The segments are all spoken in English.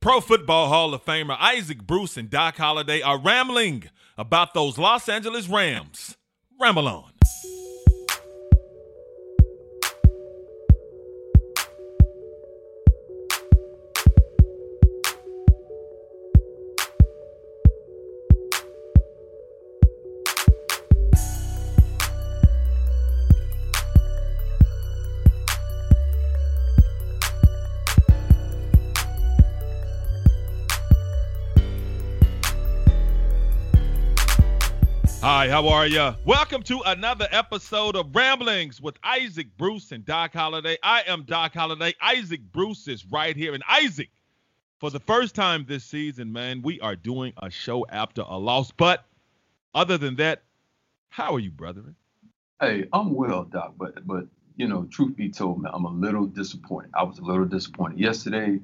Pro Football Hall of Famer Isaac Bruce and Doc Holliday are rambling about those Los Angeles Rams. Ramble on. Hi, how are ya? Welcome to another episode of Ramblings with Isaac Bruce and Doc Holliday. I am Doc Holliday. Isaac Bruce is right here. And Isaac, for the first time this season, man, we are doing a show after a loss. But other than that, how are you, brethren? Hey, I'm well, Doc. But truth be told, man, I'm a little disappointed. I was a little disappointed yesterday.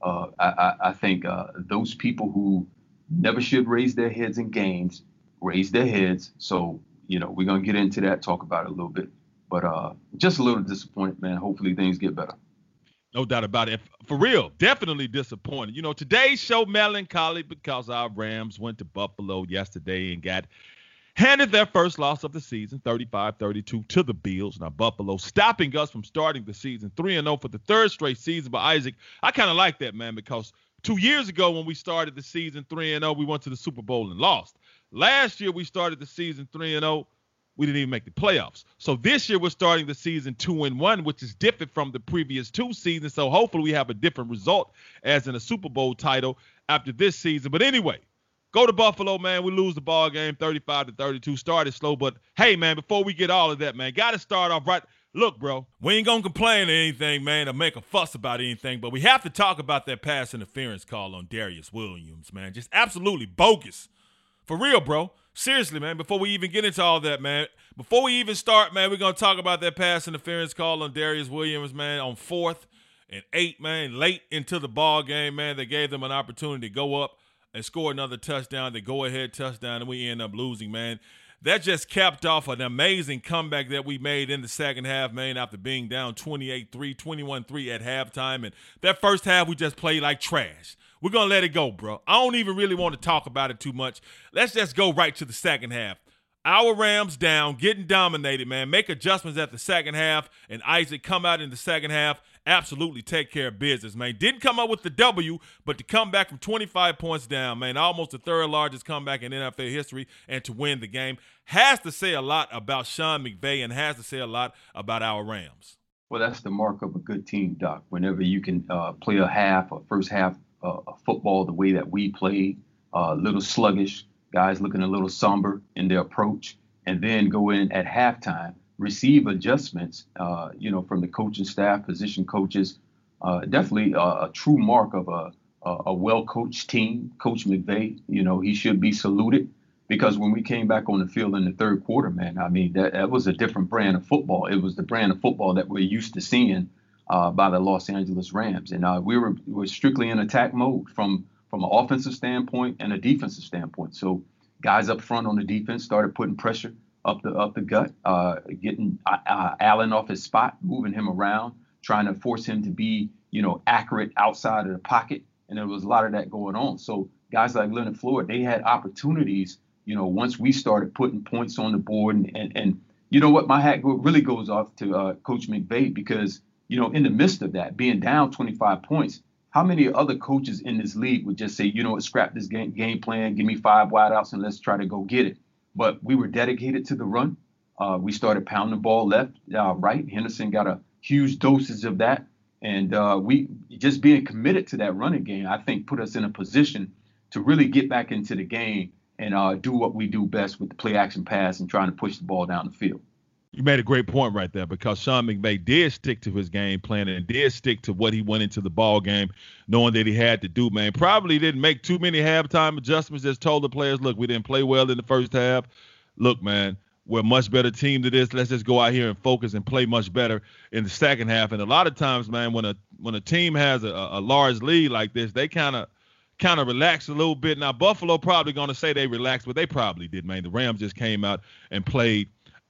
I think those people who never should raise their heads in games raise their heads. So, we're going to get into that, talk about it a little bit. But just a little disappointed, man. Hopefully things get better. No doubt about it. For real, definitely disappointed. Today's show melancholy because our Rams went to Buffalo yesterday and got handed their first loss of the season, 35-32 to the Bills. Now, Buffalo stopping us from starting the season 3-0 for the third straight season. But, Isaac, I kind of like that, man, because 2 years ago when we started the season 3-0, we went to the Super Bowl and lost. Last year we started the season 3-0. We didn't even make the playoffs. So this year we're starting the season 2-1, which is different from the previous two seasons. So hopefully we have a different result as in a Super Bowl title after this season. But anyway, go to Buffalo, man. We lose the ball game 35-32. Started slow, but hey, man, before we get all of that, man, got to start off right. Look, bro, we ain't going to complain or anything, man, or make a fuss about anything, but we have to talk about that pass interference call on Darius Williams, man. Just absolutely bogus. For real, bro. Seriously, man, before we even get into all that, man, before we even start, man, we're going to talk about that pass interference call on Darius Williams, man, on 4th and 8, man, late into the ball game, man. They gave them an opportunity to go up and score another touchdown, the go-ahead touchdown, and we end up losing, man. That just capped off an amazing comeback that we made in the second half, man, after being down 28-3, 21-3 at halftime. And that first half, we just played like trash. We're going to let it go, bro. I don't even really want to talk about it too much. Let's just go right to the second half. Our Rams down, getting dominated, man. Make adjustments at the second half, and Isaac come out in the second half, absolutely take care of business, man. Didn't come up with the W, but to come back from 25 points down, man, almost the third largest comeback in NFL history, and to win the game has to say a lot about Sean McVay and has to say a lot about our Rams. Well, that's the mark of a good team, Doc. Whenever you can play a first half football the way that we played, a little sluggish, guys looking a little somber in their approach, and then go in at halftime, receive adjustments, from the coaching staff, position coaches. Definitely a true mark of a well-coached team. Coach McVay, he should be saluted, because when we came back on the field in the third quarter, man, I mean, that was a different brand of football. It was the brand of football that we're used to seeing by the Los Angeles Rams. And we were strictly in attack mode from an offensive standpoint and a defensive standpoint. So guys up front on the defense started putting pressure up the gut, getting Allen off his spot, moving him around, trying to force him to be, accurate outside of the pocket. And there was a lot of that going on. So guys like Leonard Floyd, they had opportunities, once we started putting points on the board. And you know what, my hat really goes off to Coach McVay, because, in the midst of that, being down 25 points, how many other coaches in this league would just say, scrap this game plan, give me 5 wideouts and let's try to go get it. But we were dedicated to the run. We started pounding the ball left, right. Henderson got a huge dosage of that. And we just being committed to that running game, I think, put us in a position to really get back into the game and do what we do best with the play action pass and trying to push the ball down the field. You made a great point right there, because Sean McVay did stick to his game plan and did stick to what he went into the ball game knowing that he had to do, man. Probably didn't make too many halftime adjustments, just told the players, look, we didn't play well in the first half. Look, man, we're a much better team than this. Let's just go out here and focus and play much better in the second half. And a lot of times, man, when a team has a large lead like this, they kind of relax a little bit. Now, Buffalo probably going to say they relaxed, but they probably did, man. The Rams just came out and played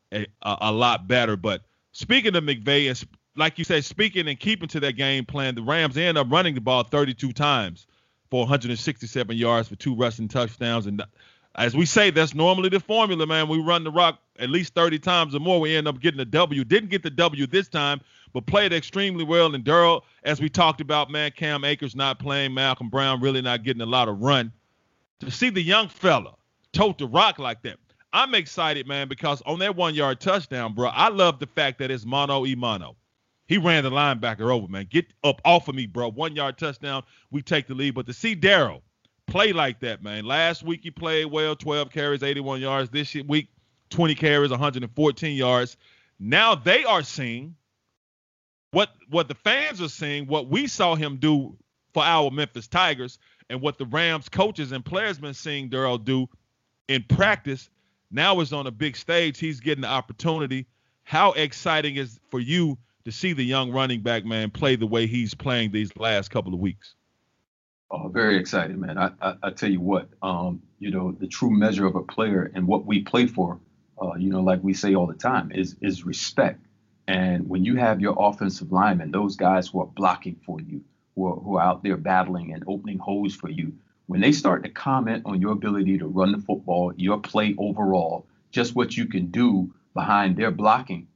a lot better. But speaking of McVay, like you said, speaking and keeping to that game plan, the Rams end up running the ball 32 times. for 167 yards for 2 rushing touchdowns. And as we say, that's normally the formula, man. We run the rock at least 30 times or more. We end up getting a W. Didn't get the W this time, but played extremely well. And Darrell, as we talked about, man, Cam Akers not playing, Malcolm Brown really not getting a lot of run. To see the young fella tote the rock like that, I'm excited, man, because on that 1-yard touchdown, bro, I love the fact that it's mano-a-mano. He ran the linebacker over, man. Get up off of me, bro. 1-yard touchdown, we take the lead. But to see Darrell play like that, man. Last week he played well, 12 carries, 81 yards. This week, 20 carries, 114 yards. Now they are seeing what the fans are seeing, what we saw him do for our Memphis Tigers, and what the Rams coaches and players been seeing Darrell do in practice. Now it's on a big stage. He's getting the opportunity. How exciting is for you to see the young running back, man, play the way he's playing these last couple of weeks? Oh, very excited, man. I tell you what, the true measure of a player and what we play for, like we say all the time, is respect. And when you have your offensive linemen, those guys who are blocking for you, who are out there battling and opening holes for you, when they start to comment on your ability to run the football, your play overall, just what you can do behind their blocking,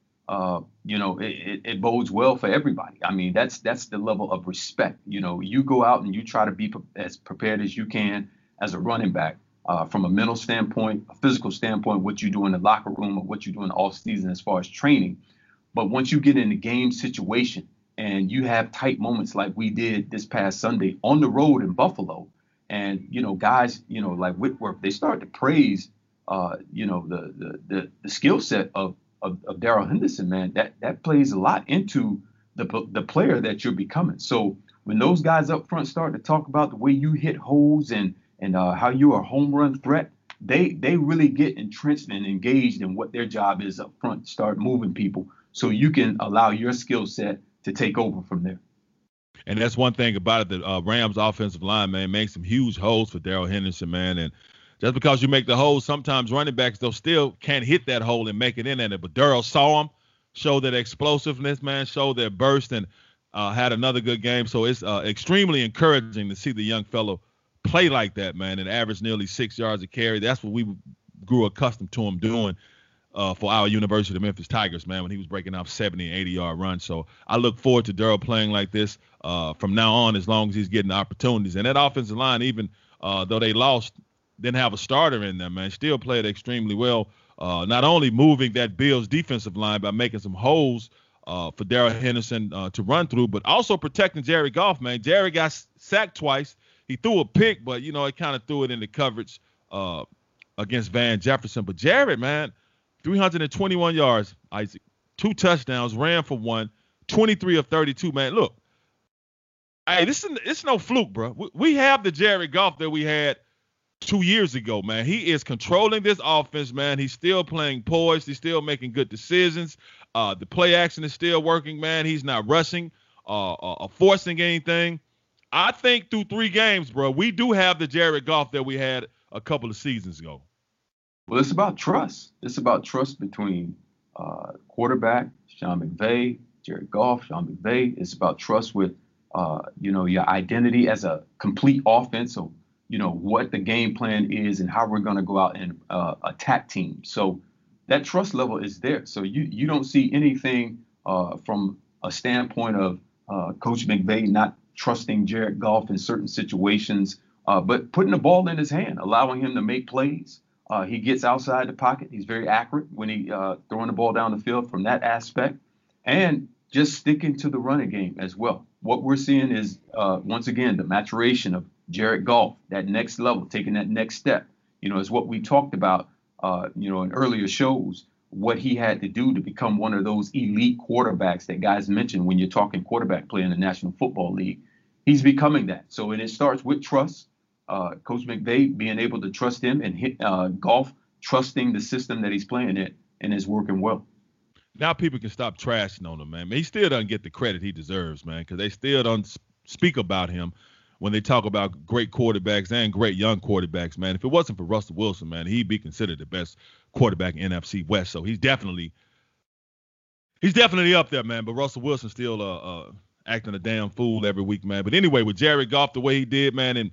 it bodes well for everybody. I mean, that's the level of respect. You go out and you try to be as prepared as you can as a running back from a mental standpoint, a physical standpoint, what you do in the locker room or what you do in the off season as far as training. But once you get in the game situation and you have tight moments like we did this past Sunday on the road in Buffalo, and, guys, like Whitworth, they start to praise, the skill set of Darrell Henderson, man. That plays a lot into the player that you're becoming. So when those guys up front start to talk about the way you hit holes and how you're a home run threat, they really get entrenched and engaged in what their job is up front, start moving people so you can allow your skill set to take over from there. And that's one thing about it, the Rams offensive line, man, makes some huge holes for Darrell Henderson, man. And just because you make the holes, sometimes running backs, they'll still can't hit that hole and make it in there. But Darrell saw him, showed that explosiveness, man, showed that burst, and had another good game. So it's extremely encouraging to see the young fellow play like that, man, and average nearly 6 yards a carry. That's what we grew accustomed to him doing for our University of Memphis Tigers, man, when he was breaking off 70 and 80-yard runs. So I look forward to Darrell playing like this from now on, as long as he's getting opportunities. And that offensive line, even though they lost, didn't have a starter in there, man, still played extremely well. Not only moving that Bills defensive line by making some holes for Darrell Henderson to run through, but also protecting Jared Goff, man. Jared got sacked twice. He threw a pick, but, it kind of threw it into coverage against Van Jefferson. But Jared, man, 321 yards, Isaac, 2 touchdowns, ran for 1, 23 of 32, man. Look, hey, it's no fluke, bro. We have the Jared Goff that we had 2 years ago, man. He is controlling this offense, man. He's still playing poised. He's still making good decisions. The play action is still working, man. He's not rushing or forcing anything. I think through 3 games, bro, we do have the Jared Goff that we had a couple of seasons ago. Well, it's about trust. It's about trust between quarterback, Sean McVay, Jared Goff, Sean McVay. It's about trust with, your identity as a complete offense. So, what the game plan is and how we're going to go out and attack teams. So that trust level is there. So you don't see anything from a standpoint of Coach McVay not trusting Jared Goff in certain situations, but putting the ball in his hand, allowing him to make plays. He gets outside the pocket. He's very accurate when he throwing the ball down the field from that aspect, and just sticking to the running game as well. What we're seeing is, once again, the maturation of Jared Goff, that next level, taking that next step, is what we talked about, in earlier shows, what he had to do to become one of those elite quarterbacks that guys mentioned when you're talking quarterback play in the National Football League. He's becoming that. So, and it starts with trust. Coach McVay being able to trust him, and Goff trusting the system that he's playing in, and it's working well. Now people can stop trashing on him, man. He still doesn't get the credit he deserves, man, because they still don't speak about him when they talk about great quarterbacks and great young quarterbacks, man. If it wasn't for Russell Wilson, man, he'd be considered the best quarterback in NFC West. So he's definitely up there, man. But Russell Wilson still acting a damn fool every week, man. But anyway, with Jared Goff the way he did, man, and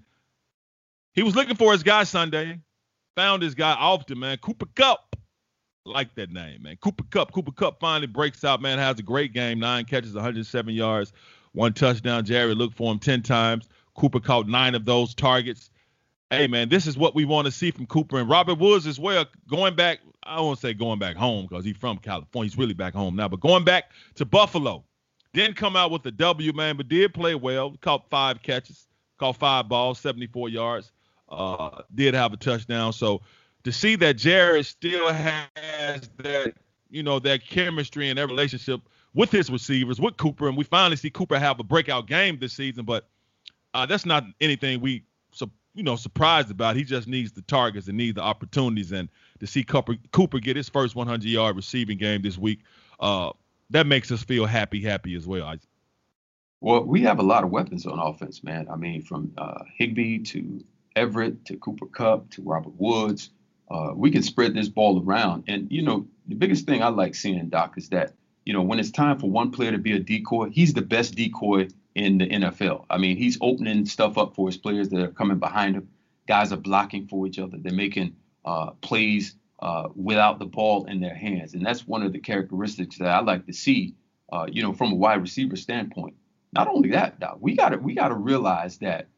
he was looking for his guy Sunday. Found his guy often, man. Cooper Kupp. Like that name, man. Cooper Kupp. Cooper Kupp finally breaks out, man. Has a great game. 9 catches, 107 yards, 1 touchdown. Jared looked for him 10 times. Cooper caught 9 of those targets. Hey, man, this is what we want to see from Cooper. And Robert Woods as well, going back, I don't want to say going back home because he's from California. He's really back home now. But going back to Buffalo. Didn't come out with the W, man, but did play well. Caught 5 catches, caught 5 balls, 74 yards. Did have a touchdown. So to see that Jared still has that, that chemistry and that relationship with his receivers, with Cooper, and we finally see Cooper have a breakout game this season, but that's not anything we, surprised about. He just needs the targets and needs the opportunities, and to see Cooper get his first 100-yard receiving game this week, that makes us feel happy as well. Well, we have a lot of weapons on offense, man. I mean, from Higbee to Everett to Cooper Kupp to Robert Woods. We can spread this ball around. And, the biggest thing I like seeing, Doc, is that, when it's time for one player to be a decoy, he's the best decoy in the NFL. I mean, he's opening stuff up for his players that are coming behind him. Guys are blocking for each other. They're making plays without the ball in their hands. And that's one of the characteristics that I like to see, from a wide receiver standpoint. Not only that, Doc, we got to realize that,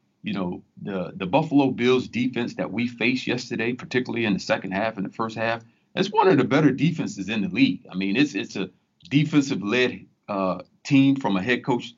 the Buffalo Bills defense that we faced yesterday, particularly in the second half and the first half, it's one of the better defenses in the league. I mean, it's a defensive-led team from a head coach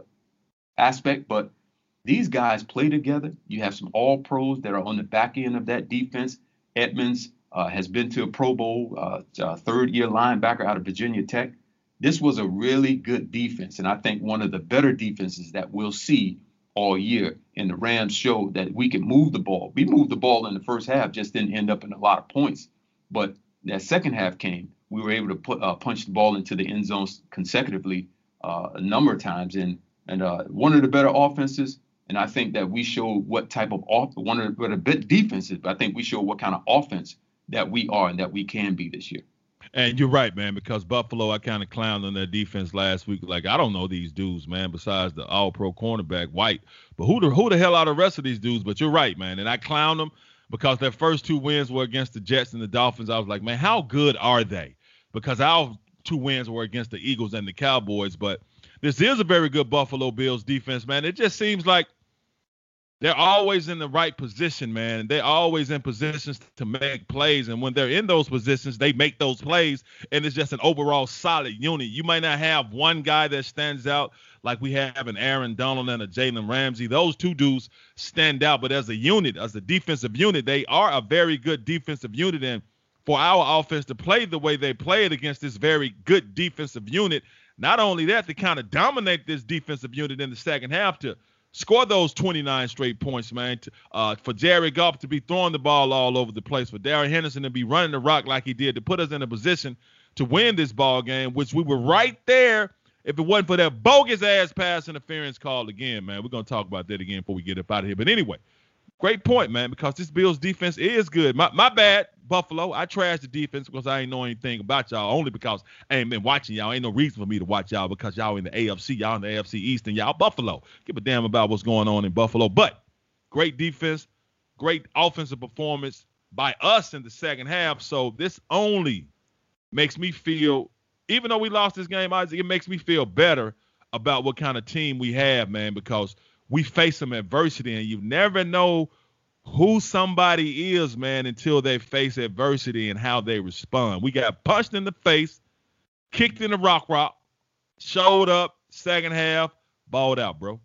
aspect, but these guys play together. You have some all-pros that are on the back end of that defense. Edmonds has been to a Pro Bowl, third-year linebacker out of Virginia Tech. This was a really good defense, and I think one of the better defenses that we'll see all year. And the Rams showed that we can move the ball. We moved the ball in the first half, just didn't end up in a lot of points. But that second half came, we were able to punch the ball into the end zones consecutively a number of times. And one of the better offenses, and I think that we showed what type of one of the better defenses, but I think we showed what kind of offense that we are and that we can be this year. And you're right, man, because Buffalo, I kind of clowned on their defense last week. Like, I don't know these dudes, man, besides the all-pro cornerback, White. But who the hell are the rest of these dudes? But you're right, man. And I clowned them because their first 2 wins were against the Jets and the Dolphins. I was like, man, how good are they? Because our 2 wins were against the Eagles and the Cowboys. But this is a very good Buffalo Bills defense, man. It just seems like they're always in the right position, man. They're always in positions to make plays. And when they're in those positions, they make those plays. And it's just an overall solid unit. You might not have one guy that stands out like we have an Aaron Donald and a Jalen Ramsey. Those 2 dudes stand out. But as a unit, as a defensive unit, they are a very good defensive unit. And for our offense to play the way they played against this very good defensive unit, not only that, to kind of dominate this defensive unit in the second half, to score those 29 straight points, man. For Jared Goff to be throwing the ball all over the place, for Darrell Henderson to be running the rock like he did, to put us in a position to win this ball game, which we were right there if it wasn't for that bogus-ass pass interference call again, man. We're going to talk about that again before we get up out of here. But anyway, great point, man, because this Bills defense is good. My bad, Buffalo. I trashed the defense because I ain't know anything about y'all, only because I ain't been watching y'all. Ain't no reason for me to watch y'all because y'all in the AFC. Y'all in the AFC East, and y'all Buffalo. Give a damn about what's going on in Buffalo. But great defense, great offensive performance by us in the second half. So this only makes me feel, even though we lost this game, Isaac, it makes me feel better about what kind of team we have, man, because we face some adversity, and you never know who somebody is, man, until they face adversity and how they respond. We got punched in the face, kicked in the rock, showed up, second half, balled out, bro.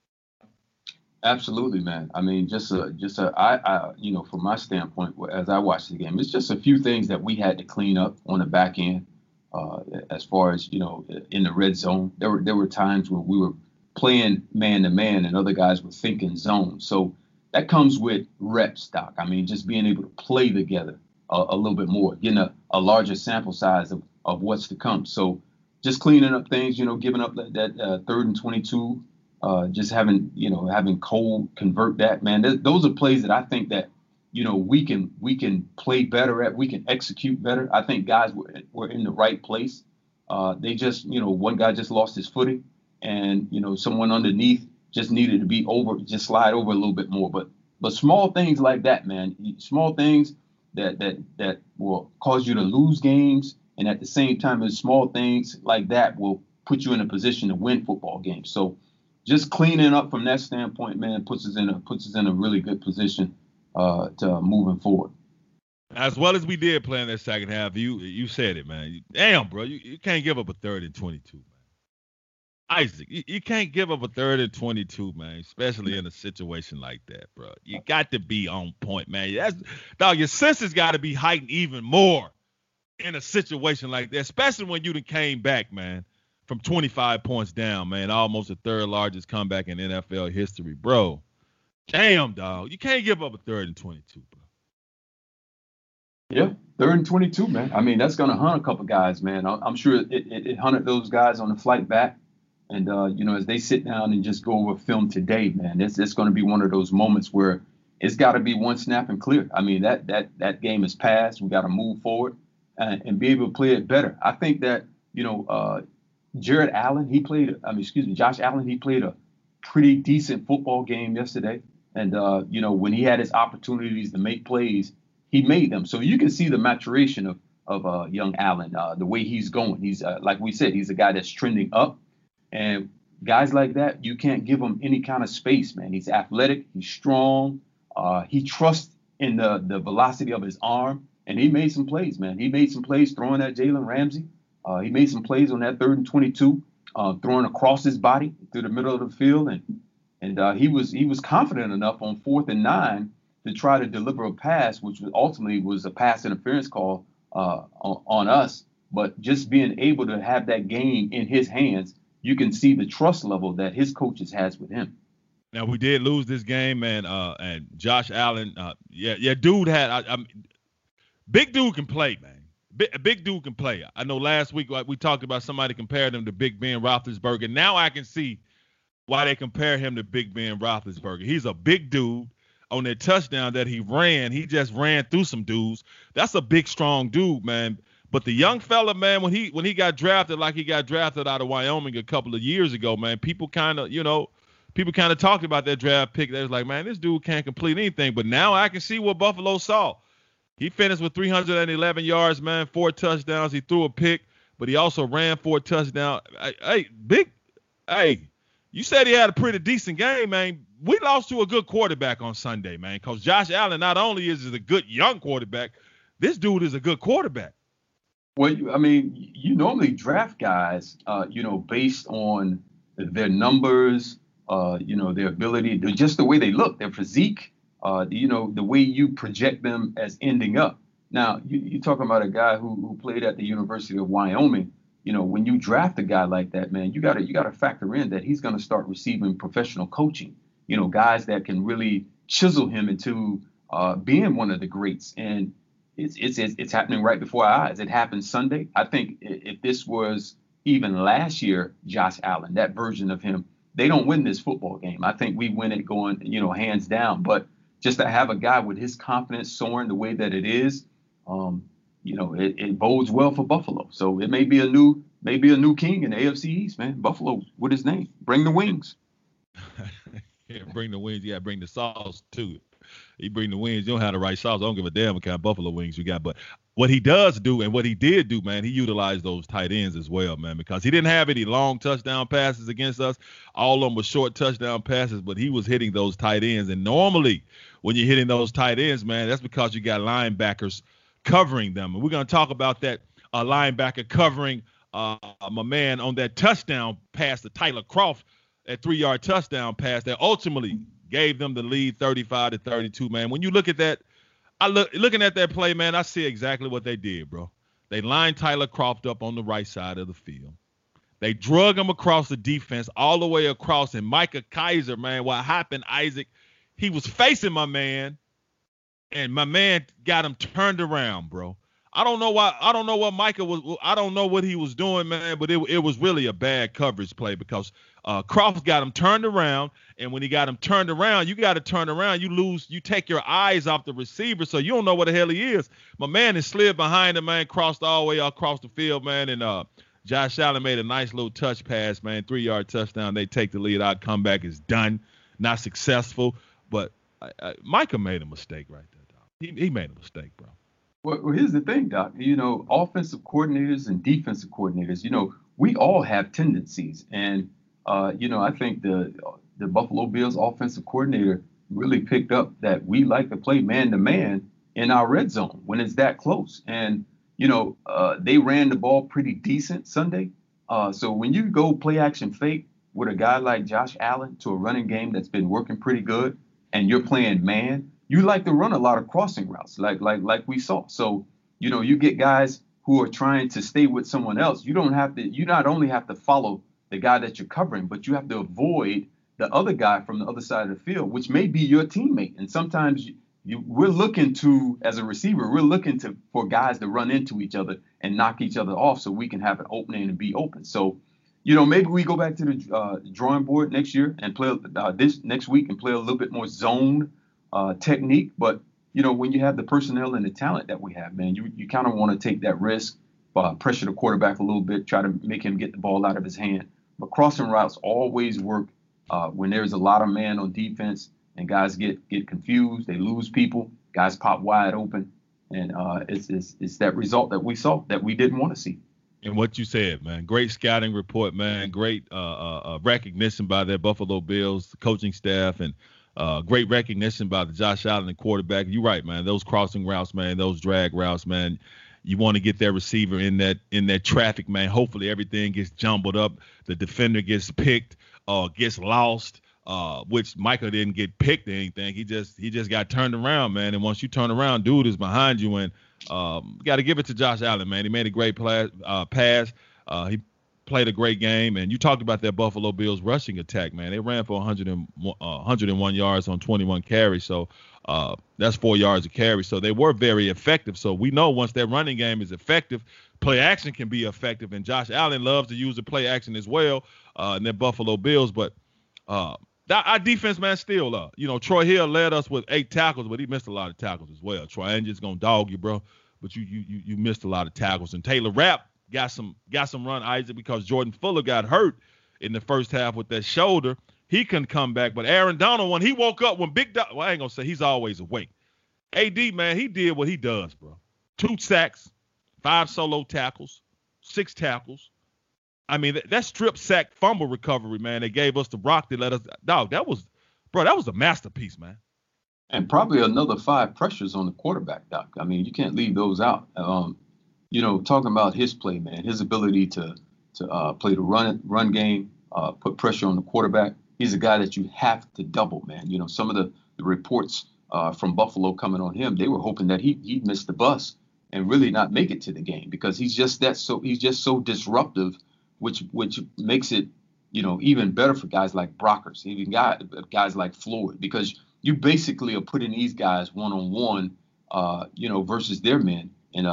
Absolutely, man. I mean, from my standpoint, as I watched the game, it's just a few things that we had to clean up on the back end. As far as, in the red zone, there were times where we were playing man to man and other guys were thinking zone. So that comes with reps, Doc. I mean, just being able to play together a little bit more, getting a larger sample size of what's to come. So just cleaning up things, giving up that 3rd and 22, just having Cole convert that, man. Those are plays that I think that, we can play better at. We can execute better. I think guys were in the right place. They just, one guy just lost his footing. and someone underneath just needed to be just slide over a little bit more. But small things like that, man, small things that will cause you to lose games, and at the same time, small things like that will put you in a position to win football games. So just cleaning up from that standpoint, man, puts us in a really good position to moving forward. As well as we did play in that second half, you said it, man. Damn, bro, you can't give up a 3rd and 22, man. Isaac, you can't give up a 3rd and 22, man, especially in a situation like that, bro. You got to be on point, man. Your senses got to be heightened even more in a situation like that, especially when you done came back, man, from 25 points down, man, almost the 3rd largest comeback in NFL history, bro. Damn, dog. You can't give up a 3rd and 22, bro. Yeah, 3rd and 22, man. I mean, that's going to hunt a couple guys, man. I'm sure it hunted those guys on the flight back. And, as they sit down and just go over film today, man, it's going to be one of those moments where it's got to be one snap and clear. I mean, that game is past. We got to move forward and be able to play it better. I think that, Josh Allen, he played a pretty decent football game yesterday. And, when he had his opportunities to make plays, he made them. So you can see the maturation of young Allen, the way he's going. He's, like we said, he's a guy that's trending up. And guys like that, you can't give him any kind of space, man. He's athletic. He's strong. He trusts in the velocity of his arm. And he made some plays, man. He made some plays throwing at Jalen Ramsey. He made some plays on that 3rd and 22, throwing across his body through the middle of the field. And he was confident enough on 4th and 9 to try to deliver a pass, which ultimately was a pass interference call on us. But just being able to have that game in his hands, you can see the trust level that his coaches has with him. Now, we did lose this game, man, and Josh Allen, dude big dude can play, man. Big dude can play. I know last week we talked about somebody compared him to Big Ben Roethlisberger. Now I can see why they compare him to Big Ben Roethlisberger. He's a big dude. On that touchdown that he just ran through some dudes. That's a big, strong dude, man. But the young fella, man, when he got drafted like he got drafted out of Wyoming a couple of years ago, man, people kind of talked about that draft pick. They was like, man, this dude can't complete anything. But now I can see what Buffalo saw. He finished with 311 yards, man, 4 touchdowns. He threw a pick, but he also ran 4 touchdowns. Hey, you said he had a pretty decent game, man. We lost to a good quarterback on Sunday, man, because Josh Allen not only is a good young quarterback, this dude is a good quarterback. Well, you normally draft guys, based on their numbers, their ability, just the way they look, their physique, the way you project them as ending up. Now, you're talking about a guy who played at the University of Wyoming. When you draft a guy like that, man, you got to factor in that he's going to start receiving professional coaching. Guys that can really chisel him into being one of the greats. And it's happening right before our eyes. It happened Sunday. I think if this was even last year, Josh Allen, that version of him, they don't win this football game. I think we win it going, hands down. But just to have a guy with his confidence soaring the way that it is, it bodes well for Buffalo. So it may be a new king in the AFC East, man. Buffalo with his name. Bring the wings. Yeah, bring the wings. You got to bring the sauce too. You bring the wings. You don't have the right sauce. I don't give a damn what kind of Buffalo wings you got. But what he does do and what he did do, man, he utilized those tight ends as well, man, because he didn't have any long touchdown passes against us. All of them were short touchdown passes, but he was hitting those tight ends. And normally when you're hitting those tight ends, man, that's because you got linebackers covering them. And we're going to talk about that linebacker covering my man on that touchdown pass to Tyler Kroft, that 3-yard touchdown pass that ultimately gave them the lead 35-32, man. When you look at that, looking at that play, man, I see exactly what they did, bro. They lined Tyler Kroft up on the right side of the field. They drug him across the defense all the way across. And Micah Kiser, man, what happened, Isaac, he was facing my man, and my man got him turned around, bro. I don't know what Micah was. I don't know what he was doing, man, but it was really a bad coverage play because Kroft got him turned around, and when he got him turned around, you got to turn around. You take your eyes off the receiver, so you don't know what the hell he is. My man is slid behind him, man, crossed all the way across the field, man, and Josh Allen made a nice little touch pass, man, 3-yard touchdown. They take the lead. Our comeback is done, not successful. But Micah made a mistake right there, dog. He made a mistake, bro. Well, here's the thing, Doc. Offensive coordinators and defensive coordinators, we all have tendencies. And, I think the Buffalo Bills offensive coordinator really picked up that we like to play man-to-man in our red zone when it's that close. And, they ran the ball pretty decent Sunday. So when you go play action fake with a guy like Josh Allen to a running game that's been working pretty good and you're playing man, you like to run a lot of crossing routes like we saw. So, you get guys who are trying to stay with someone else. You not only have to follow the guy that you're covering, but you have to avoid the other guy from the other side of the field, which may be your teammate. And sometimes we're looking to, as a receiver, for guys to run into each other and knock each other off so we can have an opening and be open. So, maybe we go back to the drawing board next year and play this next week and play a little bit more zone technique. But, when you have the personnel and the talent that we have, man, you kind of want to take that risk, pressure the quarterback a little bit, try to make him get the ball out of his hand. But crossing routes always work when there's a lot of man on defense and guys get confused, they lose people, guys pop wide open, and it's that result that we saw that we didn't want to see. And what you said, man, great scouting report, man, great recognition by their Buffalo Bills coaching staff, and great recognition by the Josh Allen the quarterback. You're right, man. Those crossing routes, man, those drag routes, man. You want to get that receiver in that traffic, man. Hopefully everything gets jumbled up. The defender gets picked, gets lost. Which Micah didn't get picked or anything. He just got turned around, man. And once you turn around, dude is behind you. And got to give it to Josh Allen, man. He made a great pass. He played a great game. And you talked about that Buffalo Bills rushing attack, man. They ran for 101 yards on 21 carries. So that's 4 yards a carry. So they were very effective. So we know once that running game is effective, play action can be effective. And Josh Allen loves to use the play action as well in the Buffalo Bills. But our defense, man, still, Troy Hill led us with 8 tackles, but he missed a lot of tackles as well. Troy, I ain't just gonna dog you, bro, but you missed a lot of tackles. And Taylor Rapp got some run, Isaac, because Jordan Fuller got hurt in the first half with that shoulder. He couldn't come back, but Aaron Donald, when he woke up, I ain't gonna say he's always awake. AD, man, he did what he does, bro. 2 sacks, 5 solo tackles, 6 tackles. I mean, that strip sack fumble recovery, man, they gave us the rock that let us – dog, that was a masterpiece, man. And probably another 5 pressures on the quarterback, Doc. I mean, you can't leave those out. Talking about his play, man, his ability to play the run game, put pressure on the quarterback. He's a guy that you have to double, man. Some of the reports from Buffalo coming on him, they were hoping that he'd miss the bus and really not make it to the game because he's just so disruptive, which makes it, even better for guys like Brockers, even guys like Floyd, because you basically are putting these guys one-on-one, versus their men. And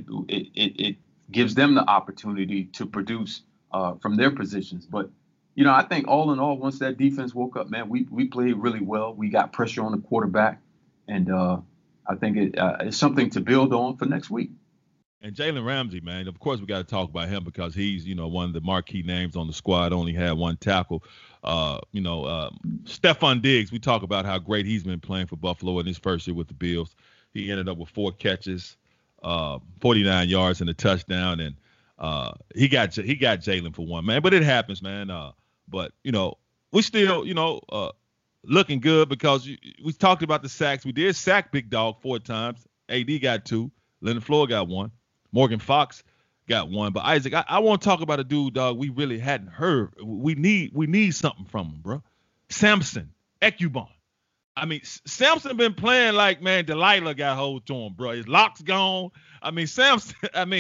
it gives them the opportunity to produce from their positions. But, I think all in all, once that defense woke up, man, we played really well. We got pressure on the quarterback. And I think it's something to build on for next week. And Jalen Ramsey, man, of course we got to talk about him because he's, one of the marquee names on the squad, only had 1 tackle. Stephon Diggs, we talk about how great he's been playing for Buffalo in his first year with the Bills. He ended up with 4 catches, 49 yards and a touchdown. And he got Jalen for 1, man. But it happens, man. But we still, looking good because we talked about the sacks. We did sack Big Dog 4 times. AD got 2. Leonard Floyd got 1. Morgan Fox got 1. But Isaac, I want to talk about a dude, dog, we really hadn't heard. We need something from him, bro. Samson Ekubon. I mean, Samson been playing like, man, Delilah got hold to him, bro. His lock's gone. I mean, Samson,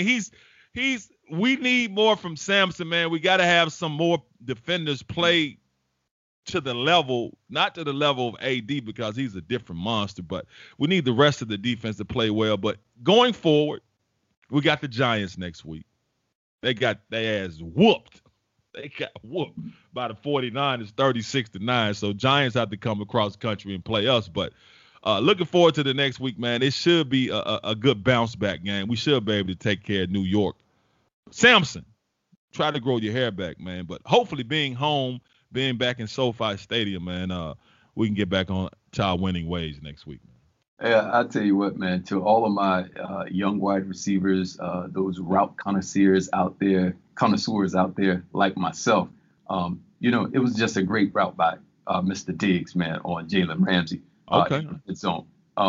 we need more from Samson, man. We got to have some more defenders play to the level, not to the level of AD because he's a different monster, but we need the rest of the defense to play well. But going forward, we got the Giants next week. They got their ass whooped. They got whooped by the 49ers 36-9. So Giants have to come across country and play us. But looking forward to the next week, man. It should be a good bounce back game. We should be able to take care of New York. Samson, try to grow your hair back, man. But hopefully being home, being back in SoFi Stadium, man, we can get back on to our winning ways next week, man. Yeah, I'll tell you what, man, to all of my young wide receivers, those route connoisseurs out there like myself, it was just a great route by Mr. Diggs, man, on Jalen Ramsey. Okay. In the zone.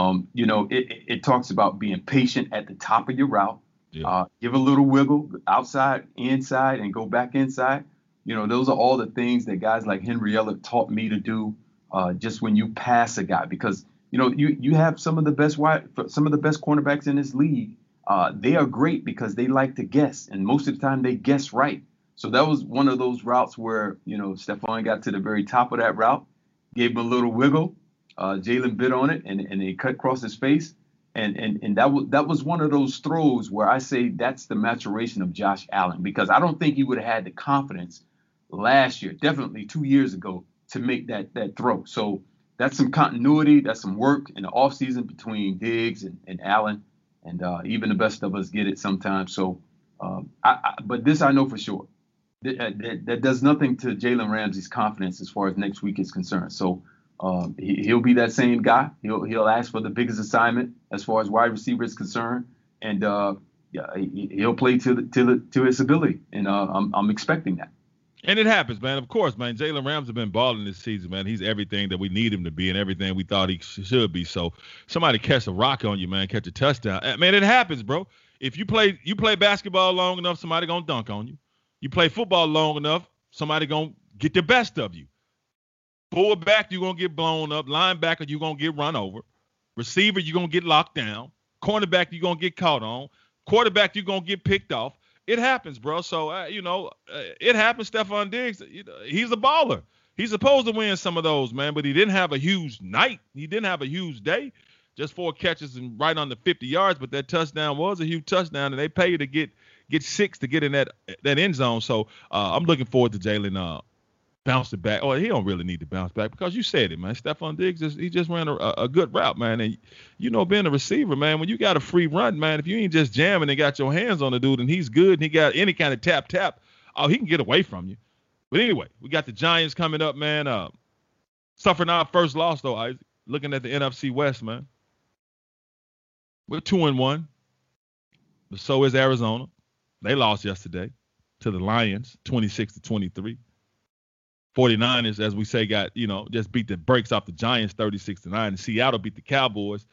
It talks about being patient at the top of your route. Yeah. Give a little wiggle outside, inside, and go back inside. Those are all the things that guys like Henry Ellett taught me to do just when you pass a guy, because you have some of the best cornerbacks in this league. They are great because they like to guess, and most of the time they guess right. So that was one of those routes where Stephon got to the very top of that route, gave him a little wiggle. Jalen bit on it, and they cut across his face, and that was one of those throws where I say that's the maturation of Josh Allen, because I don't think he would have had the confidence last year, definitely 2 years ago, to make that throw. So that's some continuity, that's some work in the offseason between Diggs and Allen, and even the best of us get it sometimes. So, but this I know for sure. That does nothing to Jalen Ramsey's confidence as far as next week is concerned. So he'll be that same guy. He'll ask for the biggest assignment as far as wide receiver is concerned, and he'll play to his ability. And I'm expecting that. And it happens, man. Of course, man. Jalen Ramsey been balling this season, man. He's everything that we need him to be and everything we thought he should be. So somebody catch a rock on you, man, catch a touchdown. Man, it happens, bro. If you play basketball long enough, somebody gonna dunk on you. You play football long enough, somebody gonna get the best of you. Fullback, you're gonna get blown up. Linebacker, you're gonna get run over. Receiver, you're gonna get locked down. Cornerback, you're gonna get caught on. Quarterback, you're gonna get picked off. It happens, bro. So, it happens. Stephon Diggs, he's a baller. He's supposed to win some of those, man, but he didn't have a huge night. He didn't have a huge day. Just 4 catches and right under 50 yards, but that touchdown was a huge touchdown, and they pay you to get 6 to get in that end zone. So, I'm looking forward to Jalen bouncing back. Oh, he don't really need to bounce back because you said it, man. Stephon Diggs, he just ran a good route, man. And, being a receiver, man, when you got a free run, man, if you ain't just jamming and got your hands on the dude and he's good and he got any kind of tap, he can get away from you. But anyway, we got the Giants coming up, man. Suffering our first loss, though, Isaac. Looking at the NFC West, man. We're 2-1. But so is Arizona. They lost yesterday to the Lions, 26-23. 49ers, as we say, got, just beat the brakes off the Giants 36-9. And Seattle beat the Cowboys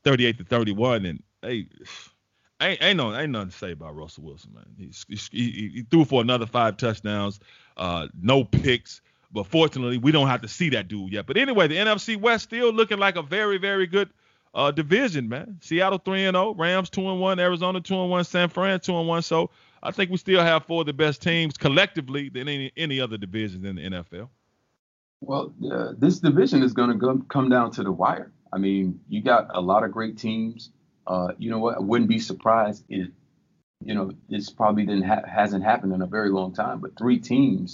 38-31. And hey, ain't nothing to say about Russell Wilson, man. He threw for another 5 touchdowns, no picks. But fortunately, we don't have to see that dude yet. But anyway, the NFC West still looking like a very, very good division, man. Seattle 3-0, Rams 2-1, Arizona 2-1, San Fran 2-1. So I think we still have 4 of the best teams collectively than any other divisions in the NFL. Well, this division is going to come down to the wire. I mean, you got a lot of great teams. You know what? I wouldn't be surprised if, this probably hasn't happened in a very long time, but 3 teams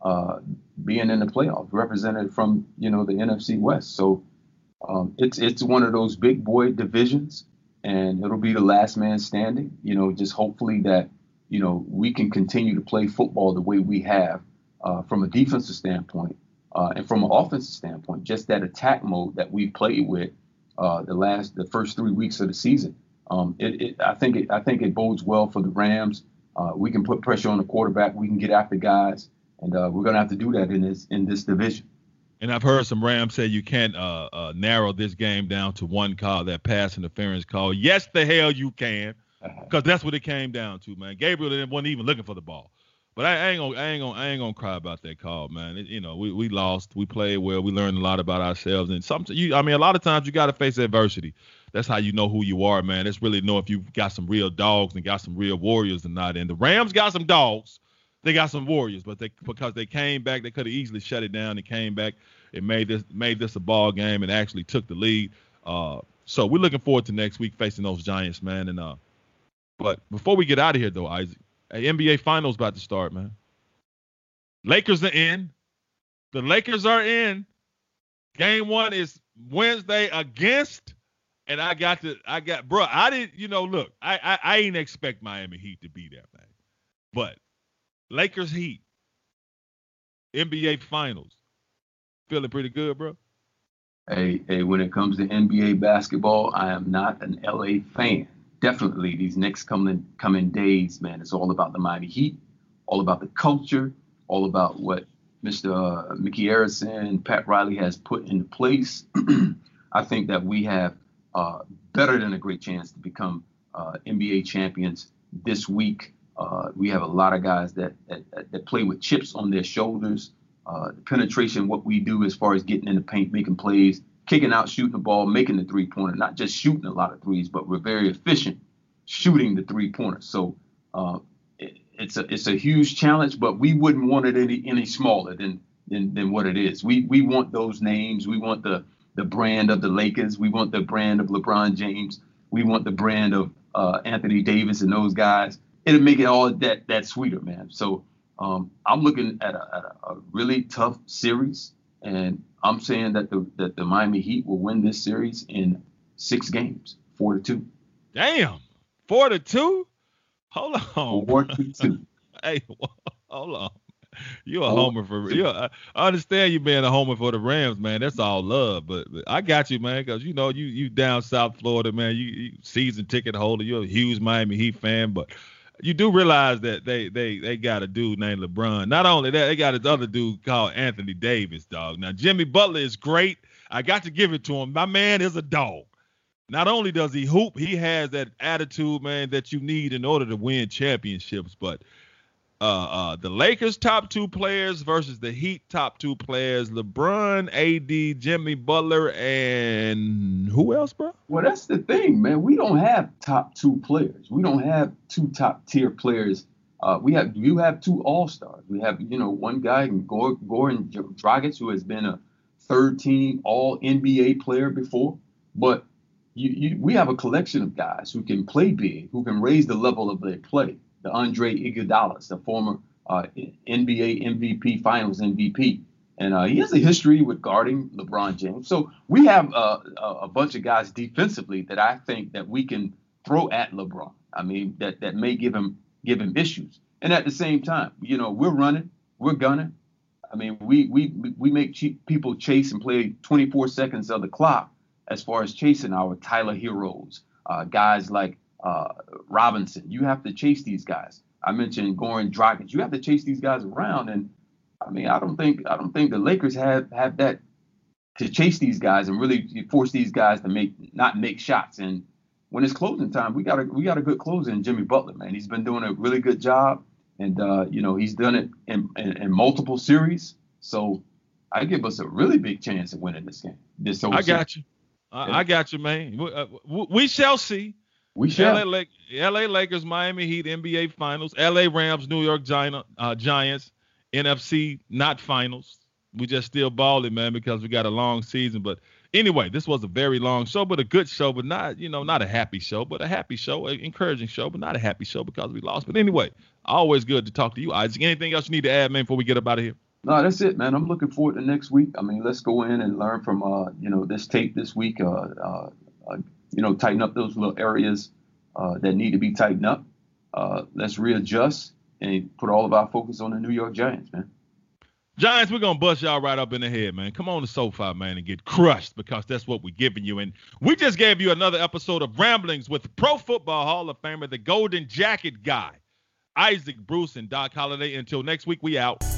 being in the playoffs represented from, the NFC West. So it's one of those big boy divisions, and it'll be the last man standing. Just hopefully that, we can continue to play football the way we have from a defensive standpoint and from an offensive standpoint. Just that attack mode that we played with the first 3 weeks of the season. I think it bodes well for the Rams. We can put pressure on the quarterback. We can get after guys, and we're going to have to do that in this division. And I've heard some Rams say you can't narrow this game down to one call, that pass interference call. Yes, the hell you can. Because that's what it came down to, man. Gabriel wasn't even looking for the ball. But I ain't gonna cry about that call, man. We lost. We played well. We learned a lot about ourselves. And a lot of times you got to face adversity. That's how you know who you are, man. It's really know if you've got some real dogs and got some real warriors or not. And the Rams got some dogs. They got some warriors, but because they came back, they could have easily shut it down and came back and made this a ball game and actually took the lead. So we're looking forward to next week facing those Giants, man. And but before we get out of here, though, Isaac, NBA Finals about to start, man. Lakers are in. The Lakers are in. Game 1 is Wednesday against, and I didn't, look, I didn't expect Miami Heat to be there, man. But Lakers Heat. NBA Finals. Feeling pretty good, bro? Hey, when it comes to NBA basketball, I am not an LA fan. Definitely these next coming days, man, it's all about the Miami Heat, all about the culture, all about what Mr. Mickey Arison, Pat Riley has put into place. I think that we have better than a great chance to become NBA champions this week. We have a lot of guys that play with chips on their shoulders. The penetration, what we do as far as getting in the paint, making plays, kicking out, shooting the ball, making the three-pointer, not just shooting a lot of threes, but we're very efficient shooting the three-pointer. So it's a huge challenge, but we wouldn't want it any smaller than what it is. We want those names. We want the brand of the Lakers. We want the brand of LeBron James. We want the brand of Anthony Davis and those guys. It'll make it all that sweeter, man. So I'm looking at a really tough series, and I'm saying that the Miami Heat will win this series in 6 games, 4-2. Damn, 4-2? Hold on. 4-2. Hey, hold on. You're a homer for real. I understand you being a homer for the Rams, man. That's all love, but I got you, man, because you down South Florida, man. You season ticket holder. You're a huge Miami Heat fan, but you do realize that they got a dude named LeBron. Not only that, they got this other dude called Anthony Davis, dog. Now, Jimmy Butler is great. I got to give it to him. My man is a dog. Not only does he hoop, he has that attitude, man, that you need in order to win championships. But the Lakers' top 2 players versus the Heat top 2 players, LeBron, AD, Jimmy Butler, and who else, bro? Well, that's the thing, man. We don't have top 2 players. We don't have 2 top-tier players. You have 2 all-stars. We have, one guy, Goran Dragic, who has been a third-team All-NBA player before. But we have a collection of guys who can play big, who can raise the level of their play. The Andre Iguodala, the former NBA MVP, Finals MVP. And he has a history with guarding LeBron James. So we have a bunch of guys defensively that I think that we can throw at LeBron. I mean, that may give him issues. And at the same time, we're running, we're gunning. I mean, we make people chase and play 24 seconds of the clock as far as chasing our Tyler Heroes, guys like Robinson. You have to chase these guys. I mentioned Goran Dragic. You have to chase these guys around, and I mean, I don't think the Lakers have that to chase these guys and really force these guys to not make shots. And when it's closing time, we got a good closer in Jimmy Butler, man. He's been doing a really good job, and he's done it in multiple series. So I give us a really big chance of winning this game. I got you. I got you, man. We shall see. We shall. LA Lakers, Miami Heat, NBA Finals. LA Rams, New York Giants, NFC not Finals. We just still balling, man, because we got a long season. But anyway, this was a very long show, but a good show, but not a happy show, but a happy show, an encouraging show, but not a happy show because we lost. But anyway, always good to talk to you, Isaac. Anything else you need to add, man, before we get up out of here? No, that's it, man. I'm looking forward to next week. I mean, let's go in and learn from, this tape this week. Tighten up those little areas that need to be tightened up. Let's readjust and put all of our focus on the New York Giants, man. Giants, we're going to bust y'all right up in the head, man. Come on to SoFi, man, and get crushed because that's what we're giving you. And we just gave you another episode of Ramblings with Pro Football Hall of Famer, the Golden Jacket Guy, Isaac Bruce and Doc Holliday. Until next week, we out.